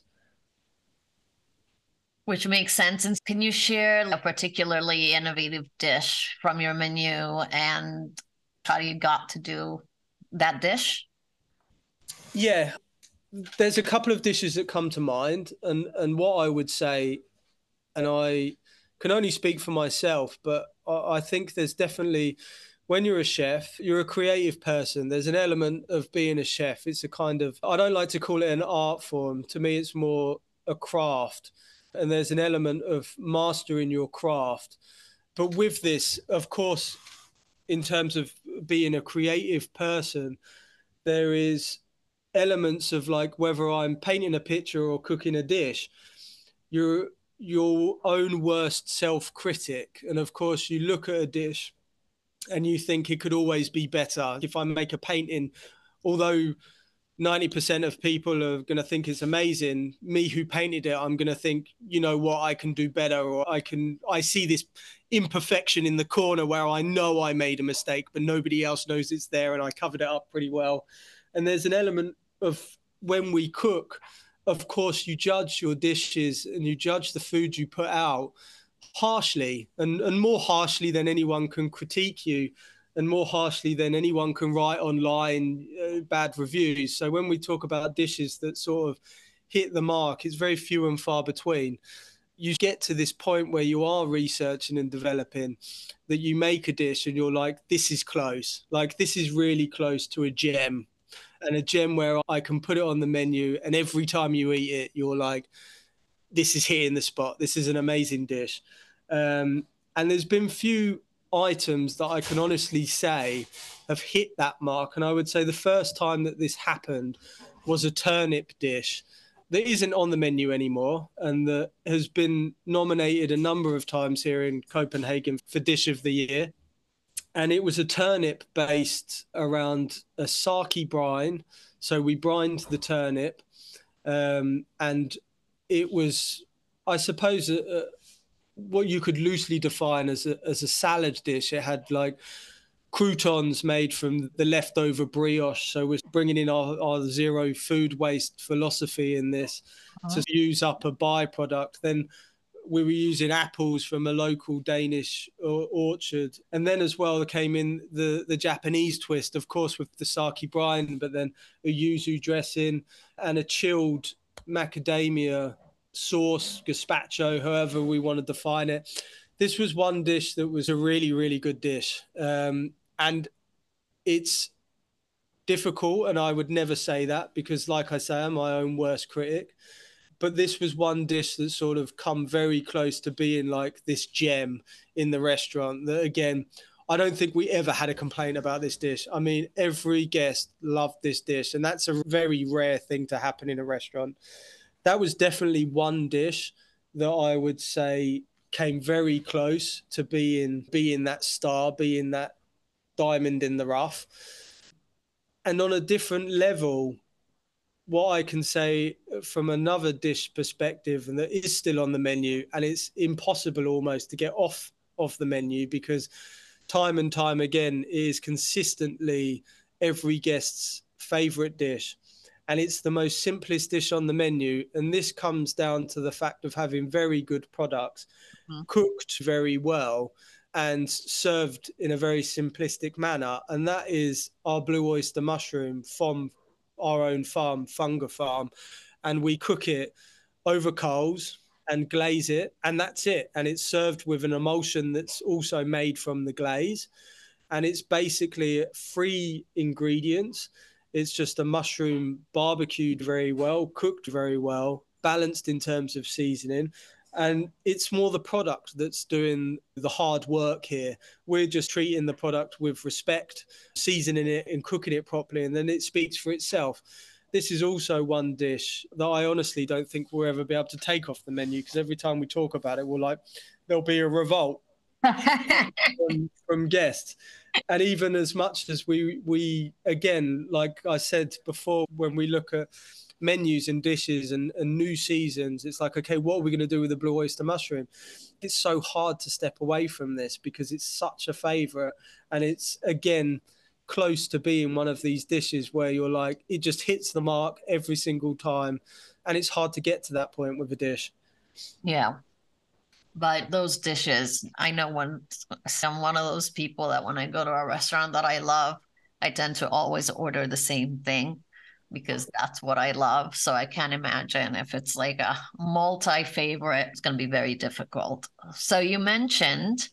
Which makes sense. And can you share a particularly innovative dish from your menu and how you got to do that dish? Yeah, there's a couple of dishes that come to mind. And, and what I would say, and I can only speak for myself, but I, I think there's definitely, when you're a chef, you're a creative person. There's an element of being a chef. It's a kind of, I don't like to call it an art form. To me, it's more a craft. And there's an element of mastering your craft. But with this, of course, in terms of being a creative person, there is elements of like whether I'm painting a picture or cooking a dish, you're your own worst self-critic. And of course, you look at a dish and you think it could always be better. If I make a painting, although ninety percent of people are going to think it's amazing, me who painted it, I'm going to think, you know what, I can do better, or I can, I see this imperfection in the corner where I know I made a mistake, but nobody else knows it's there and I covered it up pretty well. And there's an element of when we cook, of course, you judge your dishes and you judge the food you put out harshly, and, and more harshly than anyone can critique you, and more harshly than anyone can write online uh, bad reviews. So when we talk about dishes that sort of hit the mark, it's very few and far between. You get to this point where you are researching and developing, that you make a dish and you're like, this is close. Like, this is really close to a gem, and a gem where I can put it on the menu, and every time you eat it, you're like, this is hitting the spot. This is an amazing dish. Um, and there's been few items that I can honestly say have hit that mark. And I would say the first time that this happened was a turnip dish that isn't on the menu anymore and that has been nominated a number of times here in Copenhagen for Dish of the Year. And it was a turnip based around a sake brine. So we brined the turnip, um, and it was, I suppose, a, a, what you could loosely define as a, as a salad dish. It had like croutons made from the leftover brioche. So we're bringing in our, our zero food waste philosophy in this, uh-huh. to use up a byproduct. Then we were using apples from a local Danish orchard. And then as well came in the, the Japanese twist, of course, with the sake brine, but then a yuzu dressing and a chilled macadamia sauce, gazpacho, however we want to define it. This was one dish that was a really, really good dish. Um, and it's difficult, and I would never say that because, like I say, I'm my own worst critic. But this was one dish that sort of come very close to being like this gem in the restaurant that, again, I don't think we ever had a complaint about this dish. I mean, every guest loved this dish, and that's a very rare thing to happen in a restaurant. That was definitely one dish that I would say came very close to being, being that star, being that diamond in the rough. And on a different level, what I can say from another dish perspective, and that is still on the menu, and it's impossible almost to get off of the menu because time and time again it is consistently every guest's favorite dish. And it's the most simplest dish on the menu. And this comes down to the fact of having very good products, mm-hmm. cooked very well, and served in a very simplistic manner. And that is our blue oyster mushroom from our own farm, Funga Farm, and we cook it over coals and glaze it, and that's it. And it's served with an emulsion that's also made from the glaze, and it's basically three ingredients. It's just a mushroom barbecued very well, cooked very well, balanced in terms of seasoning, and it's more the product that's doing the hard work here. We're just treating the product with respect, seasoning it and cooking it properly, and then it speaks for itself. This is also one dish that I honestly don't think we'll ever be able to take off the menu because every time we talk about it, we're like, there'll be a revolt from, from guests. And even as much as we, we, again, like I said before, when we look at menus and dishes and, and new seasons, it's like, okay, what are we going to do with the blue oyster mushroom? It's so hard to step away from this because it's such a favorite, and it's, again, close to being one of these dishes where you're like, it just hits the mark every single time, and it's hard to get to that point with a dish. Yeah, but those dishes, I know when I'm one of those people that when I go to a restaurant that I love, I tend to always order the same thing because that's what I love. So I can't imagine if it's like a multi-favorite, it's going to be very difficult. So you mentioned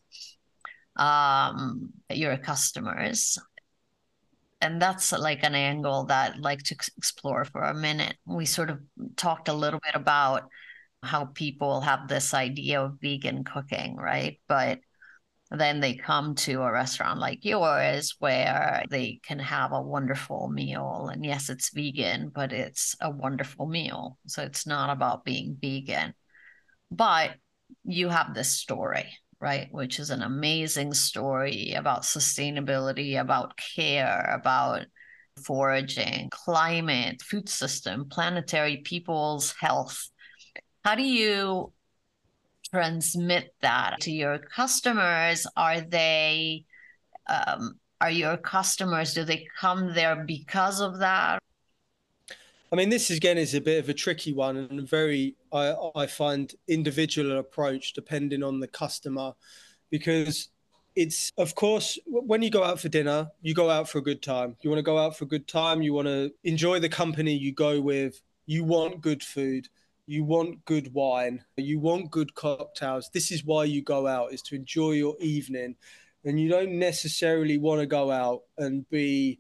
um, your customers, and that's like an angle that I'd like to explore for a minute. We sort of talked a little bit about how people have this idea of vegan cooking, right? But then they come to a restaurant like yours where they can have a wonderful meal. And yes, it's vegan, but it's a wonderful meal. So it's not about being vegan. But you have this story, right? Which is an amazing story about sustainability, about care, about foraging, climate, food system, planetary, people's health. How do you transmit that to your customers? Are they, um, are your customers, do they come there because of that? I mean, this again is a bit of a tricky one and very, I, I find, individual approach depending on the customer, because it's, of course, when you go out for dinner, you go out for a good time. You want to go out for a good time. You want to enjoy the company you go with. You want good food. You want good wine. You want good cocktails. This is why you go out, is to enjoy your evening. And you don't necessarily want to go out and be,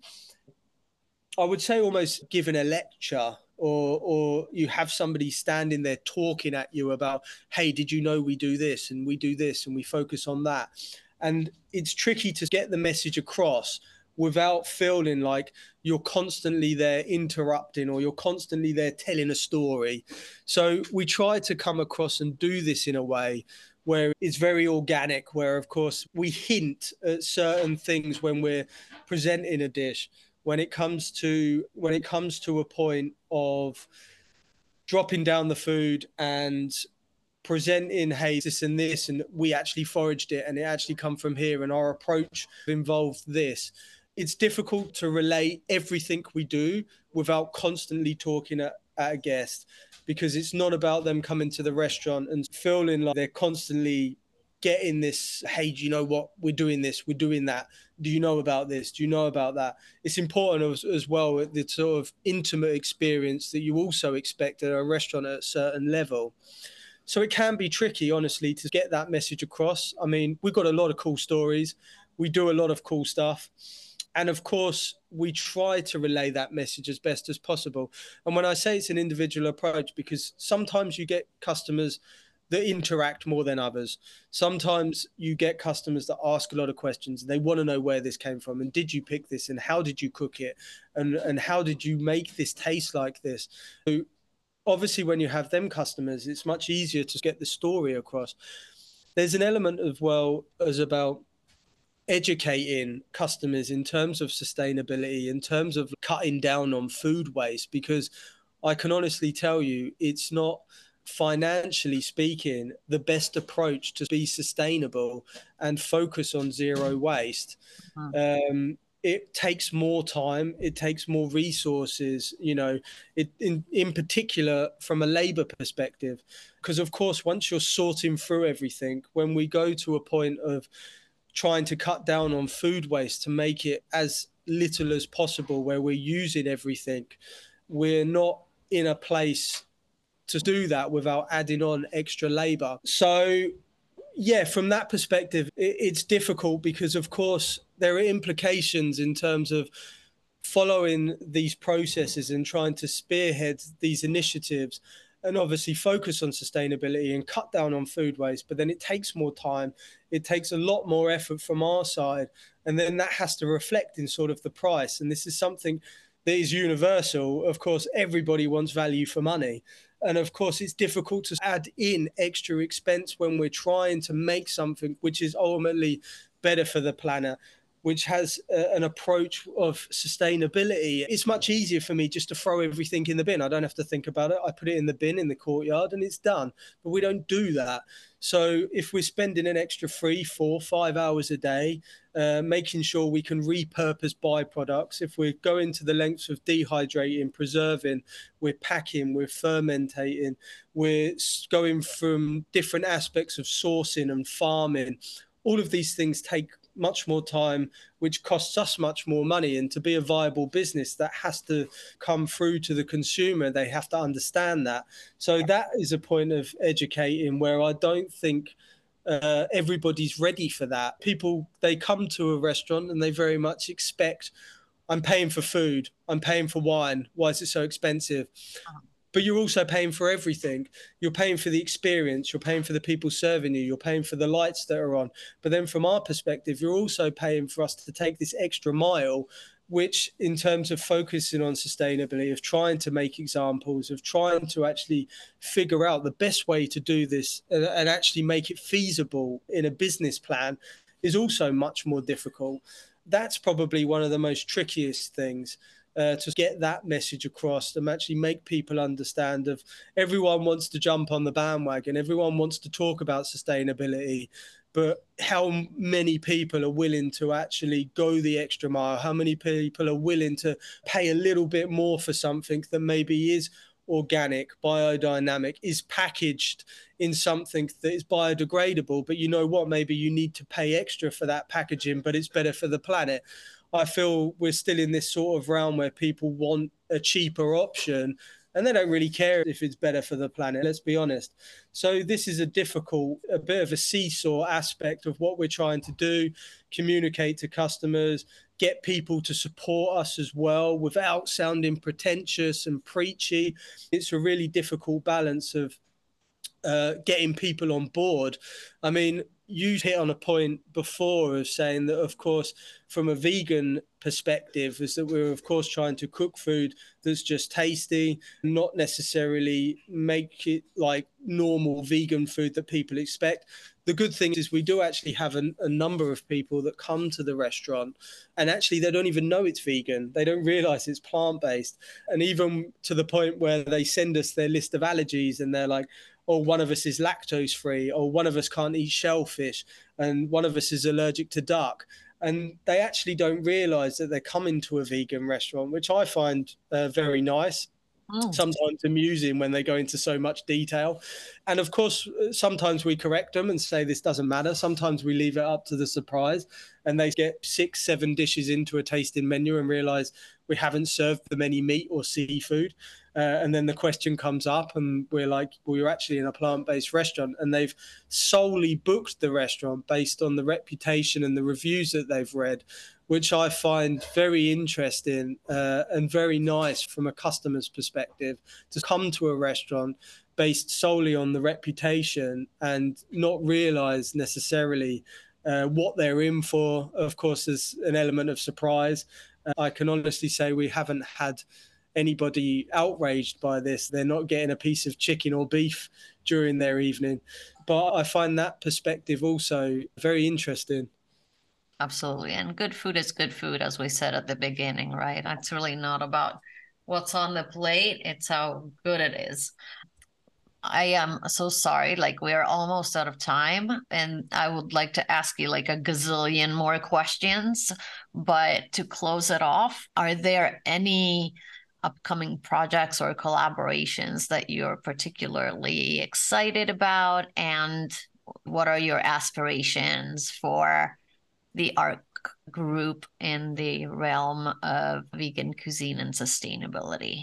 I would say, almost giving a lecture, or or you have somebody standing there talking at you about, hey, did you know we do this and we do this and we focus on that? And it's tricky to get the message across without feeling like you're constantly there interrupting or you're constantly there telling a story. So we try to come across and do this in a way where it's very organic, where, of course, we hint at certain things when we're presenting a dish. When it comes to when it comes to a point of dropping down the food and presenting, hey, this and this, and we actually foraged it and it actually come from here and our approach involved this. It's difficult to relate everything we do without constantly talking at at a guest, because it's not about them coming to the restaurant and feeling like they're constantly getting this, hey, do you know what, we're doing this, we're doing that, do you know about this, do you know about that? It's important as, as well, the sort of intimate experience that you also expect at a restaurant at a certain level. So it can be tricky, honestly, to get that message across. I mean, we've got a lot of cool stories, we do a lot of cool stuff, and of course we try to relay that message as best as possible. And when I say it's an individual approach, because sometimes you get customers that interact more than others. Sometimes you get customers that ask a lot of questions. They want to know where this came from, and did you pick this, and how did you cook it, and and how did you make this taste like this? So obviously when you have them customers, it's much easier to get the story across. There's an element of, well, as about educating customers in terms of sustainability, in terms of cutting down on food waste, because I can honestly tell you, it's not, financially speaking, the best approach to be sustainable and focus on zero waste. Uh-huh. Um, it takes more time, it takes more resources, you know, it in, in particular from a labor perspective, because of course, once you're sorting through everything, when we go to a point of trying to cut down on food waste to make it as little as possible, where we're using everything, we're not in a place to do that without adding on extra labor. So yeah, from that perspective, it's difficult, because of course there are implications in terms of following these processes and trying to spearhead these initiatives and obviously focus on sustainability and cut down on food waste. But then it takes more time, it takes a lot more effort from our side, and then that has to reflect in sort of the price. And this is something that is universal. Of course, everybody wants value for money. And of course, it's difficult to add in extra expense when we're trying to make something which is ultimately better for the planet, which has a, an approach of sustainability. It's much easier for me just to throw everything in the bin. I don't have to think about it. I put it in the bin in the courtyard and it's done. But we don't do that. So if we're spending an extra three, four, five hours a day, uh, making sure we can repurpose byproducts, if we're going to the lengths of dehydrating, preserving, we're packing, we're fermentating, we're going from different aspects of sourcing and farming, all of these things take much more time, which costs us much more money. And to be a viable business, that has to come through to the consumer. They have to understand that. So that is a point of educating where I don't think uh, everybody's ready for that. People, they come to a restaurant and they very much expect, I'm paying for food, I'm paying for wine, why is it so expensive? But you're also paying for everything. You're paying for the experience. You're paying for the people serving you. You're paying for the lights that are on. But then from our perspective, you're also paying for us to take this extra mile, which in terms of focusing on sustainability, of trying to make examples, of trying to actually figure out the best way to do this and, and actually make it feasible in a business plan, is also much more difficult. That's probably one of the most trickiest things. Uh, to get that message across and actually make people understand of, everyone wants to jump on the bandwagon, everyone wants to talk about sustainability, but how many people are willing to actually go the extra mile? How many people are willing to pay a little bit more for something that maybe is organic, biodynamic, is packaged in something that is biodegradable, but you know what, maybe you need to pay extra for that packaging, but it's better for the planet. I feel we're still in this sort of realm where people want a cheaper option and they don't really care if it's better for the planet, let's be honest. So this is a difficult, a bit of a seesaw aspect of what we're trying to do, communicate to customers, get people to support us as well without sounding pretentious and preachy. It's a really difficult balance of uh, getting people on board. I mean, you hit on a point before of saying that, of course, from a vegan perspective, is that we're, of course, trying to cook food that's just tasty, not necessarily make it like normal vegan food that people expect. The good thing is we do actually have a, a number of people that come to the restaurant and actually they don't even know it's vegan. They don't realize it's plant-based. And even to the point where they send us their list of allergies and they're like, oh, one of us is lactose free, or one of us can't eat shellfish, and one of us is allergic to duck. And they actually don't realize that they're coming to a vegan restaurant, which I find uh, very nice. Mm. sometimes amusing when they go into so much detail. And of course, sometimes we correct them and say this doesn't matter. Sometimes we leave it up to the surprise and they get six, seven dishes into a tasting menu and realize we haven't served them any meat or seafood. Uh, and then the question comes up and we're like, well, you're actually in a plant-based restaurant, and they've solely booked the restaurant based on the reputation and the reviews that they've read, which I find very interesting uh, and very nice from a customer's perspective, to come to a restaurant based solely on the reputation and not realize necessarily uh, what they're in for. Of course, there's an element of surprise. Uh, I can honestly say we haven't had anybody outraged by this. They're not getting a piece of chicken or beef during their evening. But I find that perspective also very interesting. Absolutely. And good food is good food, as we said at the beginning, right? It's really not about what's on the plate, it's how good it is. I am so sorry. Like, we're almost out of time, and I would like to ask you like a gazillion more questions. But to close it off, are there any upcoming projects or collaborations that you're particularly excited about? And what are your aspirations for the ARC group in the realm of vegan cuisine and sustainability?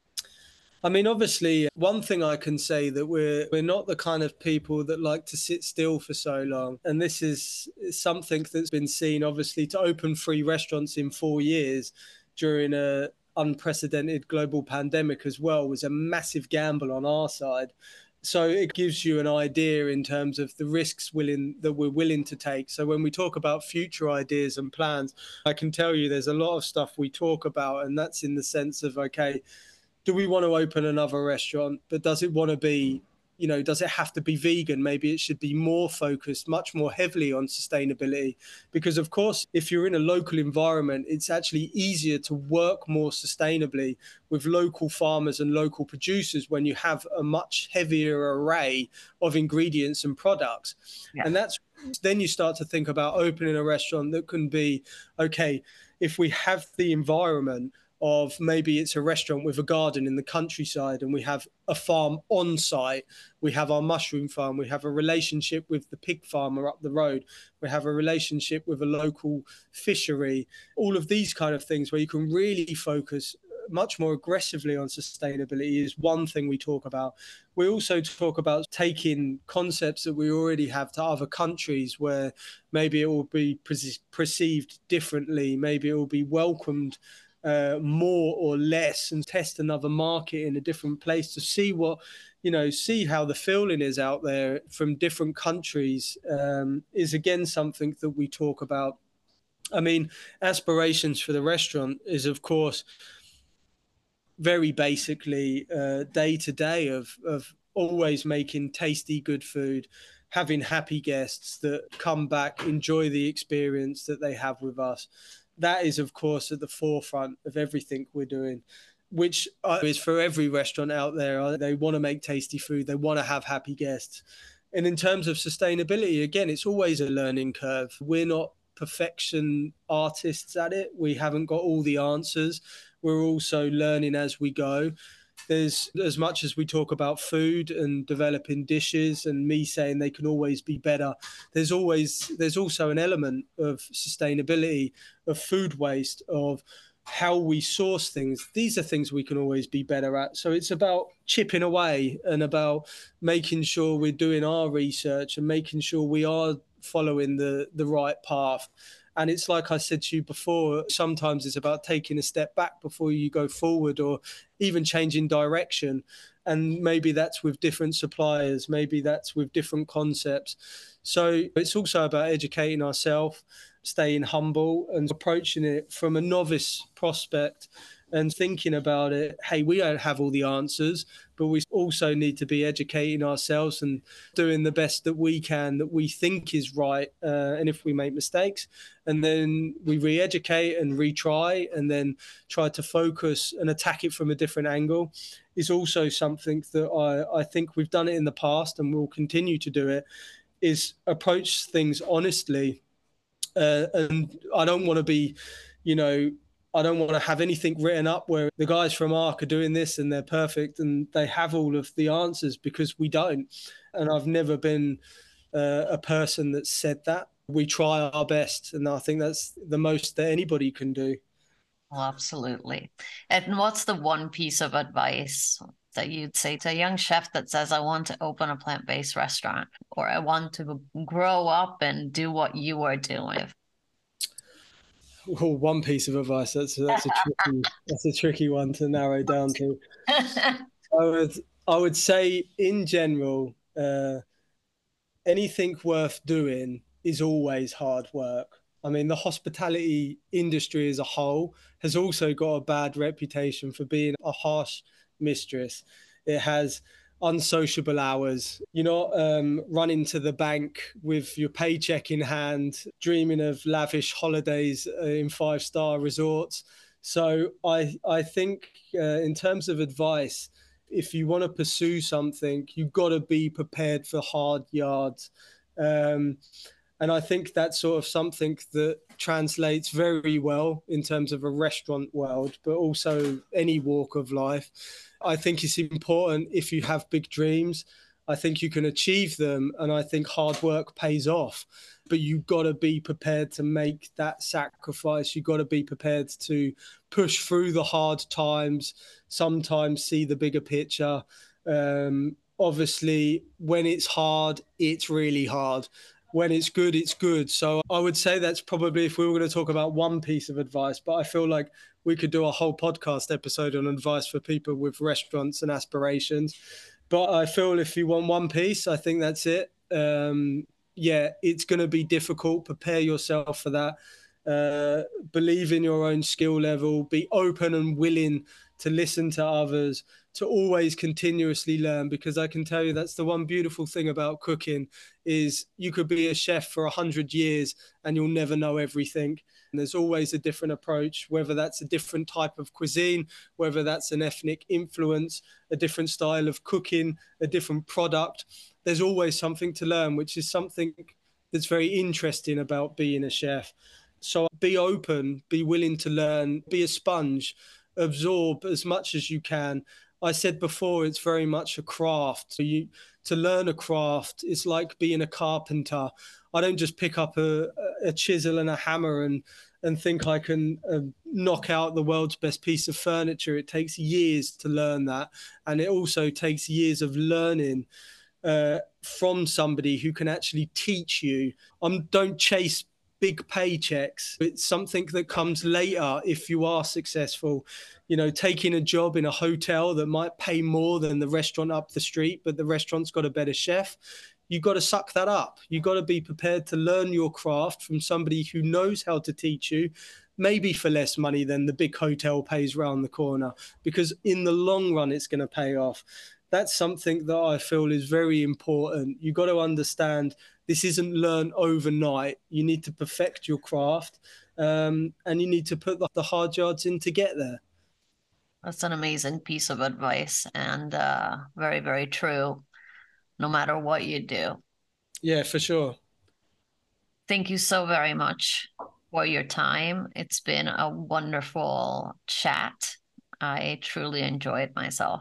I mean, obviously, one thing I can say that we're we're not the kind of people that like to sit still for so long. And this is something that's been seen, obviously, to open three restaurants in four years during a unprecedented global pandemic as well was a massive gamble on our side. So it gives you an idea in terms of the risks willing that we're willing to take. So when we talk about future ideas and plans, I can tell you there's a lot of stuff we talk about, and that's in the sense of, okay, do we want to open another restaurant? But does it want to be, you know, does it have to be vegan? Maybe it should be more focused, much more heavily on sustainability. Because, of course, if you're in a local environment, it's actually easier to work more sustainably with local farmers and local producers when you have a much heavier array of ingredients and products. Yeah. And that's then you start to think about opening a restaurant that can be, okay, if we have the environment of maybe it's a restaurant with a garden in the countryside and we have a farm on site, we have our mushroom farm, we have a relationship with the pig farmer up the road, we have a relationship with a local fishery, all of these kind of things where you can really focus much more aggressively on sustainability is one thing we talk about. We also talk about taking concepts that we already have to other countries where maybe it will be perceived differently, maybe it will be welcomed Uh, more or less, and test another market in a different place to see what, you know, see how the feeling is out there from different countries um, is again something that we talk about. I mean, aspirations for the restaurant is, of course, very basically uh, day to day of, of always making tasty, good food, having happy guests that come back, enjoy the experience that they have with us. That is, of course, at the forefront of everything we're doing, which is for every restaurant out there. They want to make tasty food. They want to have happy guests. And in terms of sustainability, again, it's always a learning curve. We're not perfection artists at it. We haven't got all the answers. We're also learning as we go. There's, as much as we talk about food and developing dishes and me saying they can always be better, there's always there's also an element of sustainability, of food waste, of how we source things. These are things we can always be better at. So it's about chipping away and about making sure we're doing our research and making sure we are following the the right path. And it's like I said to you before, sometimes it's about taking a step back before you go forward, or even changing direction. And maybe that's with different suppliers, maybe that's with different concepts. So it's also about educating ourselves, staying humble and approaching it from a novice prospect and thinking about it. Hey, we don't have all the answers, but we also need to be educating ourselves and doing the best that we can, that we think is right. Uh, and if we make mistakes, and then we re-educate and retry, and then try to focus and attack it from a different angle, is also something that I, I think we've done it in the past and we'll continue to do it, is approach things honestly. Uh, and I don't want to be, you know, I don't want to have anything written up where the guys from ARC are doing this and they're perfect and they have all of the answers, because we don't. And I've never been uh, a person that said that. We try our best, and I think that's the most that anybody can do. Well, absolutely. And what's the one piece of advice that you'd say to a young chef that says, I want to open a plant-based restaurant, or I want to grow up and do what you are doing? Oh, one piece of advice. That's that's a tricky that's a tricky one to narrow down to. I would I would say in general, uh, anything worth doing is always hard work. I mean, the hospitality industry as a whole has also got a bad reputation for being a harsh mistress. It has unsociable hours. You're not um, running to the bank with your paycheck in hand, dreaming of lavish holidays uh, in five-star resorts. So I, I think uh, in terms of advice, if you want to pursue something, you've got to be prepared for hard yards. Um, And I think that's sort of something that translates very well in terms of a restaurant world, but also any walk of life. I think it's important if you have big dreams. I think you can achieve them, and I think hard work pays off. But you've got to be prepared to make that sacrifice. You've got to be prepared to push through the hard times, sometimes see the bigger picture. Um, obviously, when it's hard, it's really hard. When it's good, it's good. So I would say that's probably, if we were going to talk about one piece of advice, but I feel like we could do a whole podcast episode on advice for people with restaurants and aspirations. But I feel if you want one piece, I think that's it. Um, yeah, it's going to be difficult. Prepare yourself for that. Uh, believe in your own skill level. Be open and willing to listen to others, to always continuously learn, because I can tell you that's the one beautiful thing about cooking is you could be a chef for a hundred years and you'll never know everything. And there's always a different approach, whether that's a different type of cuisine, whether that's an ethnic influence, a different style of cooking, a different product. There's always something to learn, which is something that's very interesting about being a chef. So be open, be willing to learn, be a sponge, absorb as much as you can. I said before, it's very much a craft. So you, to learn a craft, it's like being a carpenter. I don't just pick up a, a chisel and a hammer and, and think I can uh, knock out the world's best piece of furniture. It takes years to learn that. And it also takes years of learning uh, from somebody who can actually teach you. Um, don't chase big paychecks. It's something that comes later if you are successful. You know, taking a job in a hotel that might pay more than the restaurant up the street, but the restaurant's got a better chef. You've got to suck that up. You've got to be prepared to learn your craft from somebody who knows how to teach you, maybe for less money than the big hotel pays round the corner, because in the long run, it's going to pay off. That's something that I feel is very important. You've got to understand this isn't learned overnight. You need to perfect your craft, um, and you need to put the, the hard yards in to get there. That's an amazing piece of advice, and uh, very, very true, no matter what you do. Yeah, for sure. Thank you so very much for your time. It's been a wonderful chat. I truly enjoyed myself.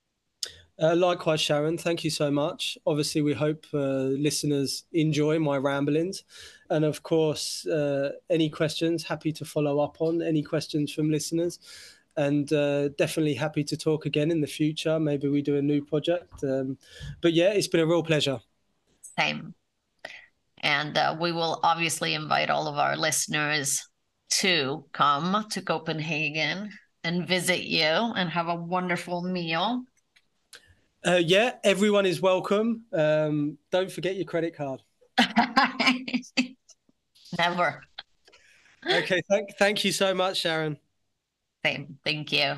Uh, likewise, Sharon, thank you so much. Obviously, we hope uh, listeners enjoy my ramblings. And of course, uh, any questions, happy to follow up on any questions from listeners. And uh, definitely happy to talk again in the future. Maybe we do a new project. Um, but yeah, it's been a real pleasure. Same. And uh, we will obviously invite all of our listeners to come to Copenhagen and visit you and have a wonderful meal. Uh, yeah, everyone is welcome. Um, don't forget your credit card. Never. Okay, thank, thank you so much, Sharon. Same. Thank you.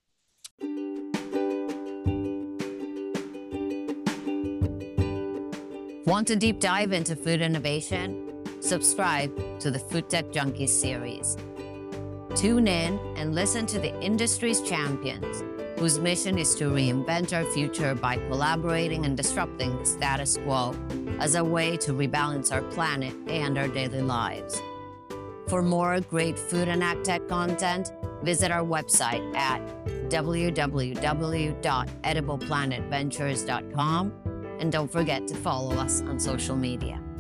Want to deep dive into food innovation? Subscribe to the Food Tech Junkies series. Tune in and listen to the industry's champions, whose mission is to reinvent our future by collaborating and disrupting the status quo as a way to rebalance our planet and our daily lives. For more great food and ag tech content, visit our website at w w w dot edible planet ventures dot com, and don't forget to follow us on social media.